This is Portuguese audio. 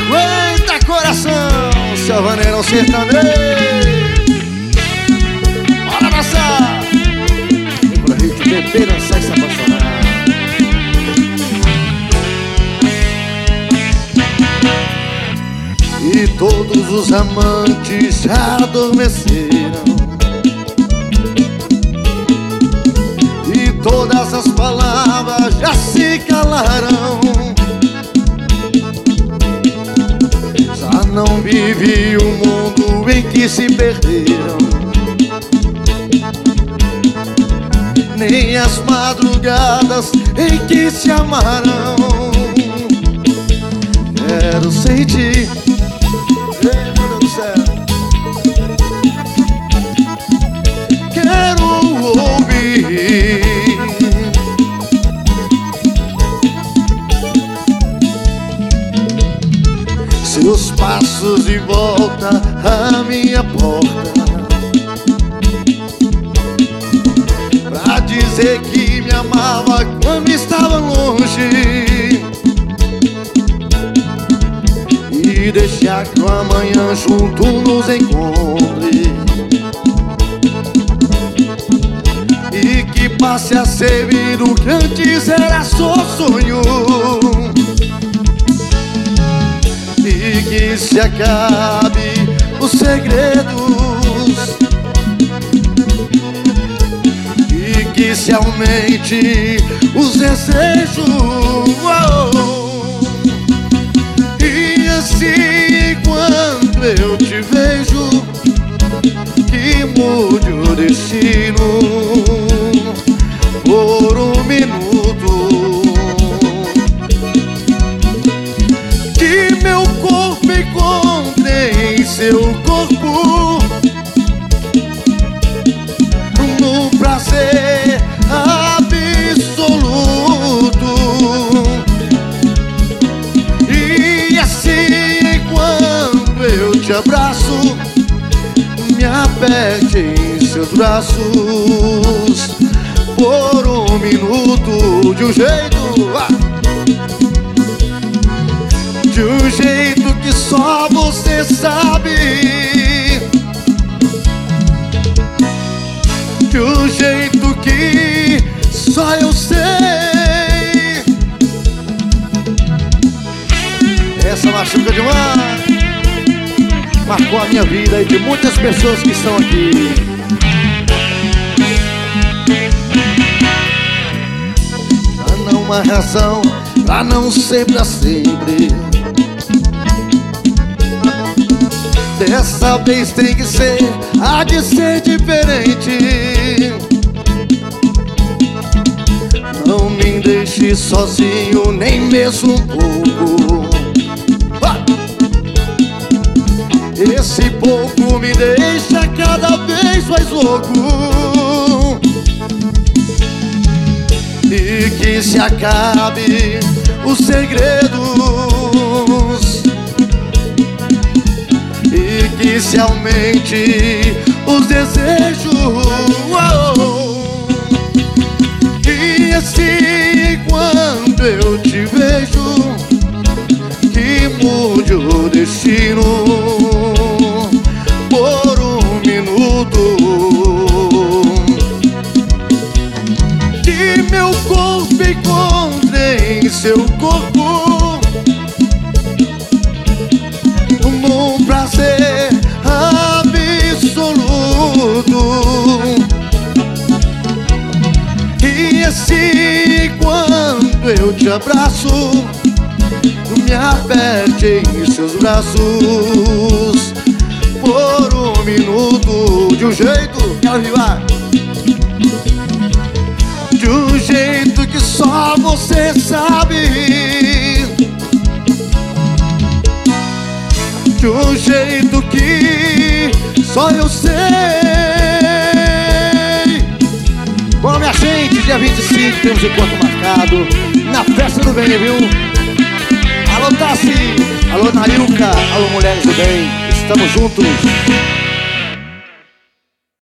Aguenta, coração, seu vaneirão sertanejo. Bora dançar. Vem pra gente beber, dançar e se apaixonar. E todos os amantes já adormeceram, e todas as palavras já se calaram. Já não vive o mundo em que se perderam, nem as madrugadas em que se amaram. Quero sentir, meu Deus do céu, quero ouvir seus passos de volta à minha porta, pra dizer que me amava quando estava longe, e deixar que o amanhã junto nos encontre, e que passe a ser vida o que antes era só sonho, e que se acabe os segredos, e que se aumente os desejos. E assim, quando eu te vejo, que mude o destino por um minuto, que meu corpo encontre em seu corpo no prazer absoluto. E assim, quando eu te abraço, me aperte em seus braços por um minuto, de um jeito que só você sabe, de um jeito que só eu sei. Essa machuca demais, marcou a minha vida e de muitas pessoas que estão aqui. Já não há razão pra não ser pra sempre, dessa vez tem que ser, há de ser diferente. Não me deixe sozinho, nem mesmo um pouco. Esse pouco me deixa cada vez mais louco. E que se acabe os segredos, e que se aumente os desejos. E assim, quando eu te vejo, que mude o destino por um minuto, que meu corpo encontre em seu corpo num prazer absoluto. E assim, quando eu te abraço, me aperte em seus braços por um minuto, de um jeito, quero rivar, de um jeito que só você sabe, de um jeito que só eu sei. Bom, minha gente, dia 25 temos encontro marcado na Festa do Bem, viu? Alô, Tassi, alô, Narilka, alô, Mulheres do Bem, estamos juntos.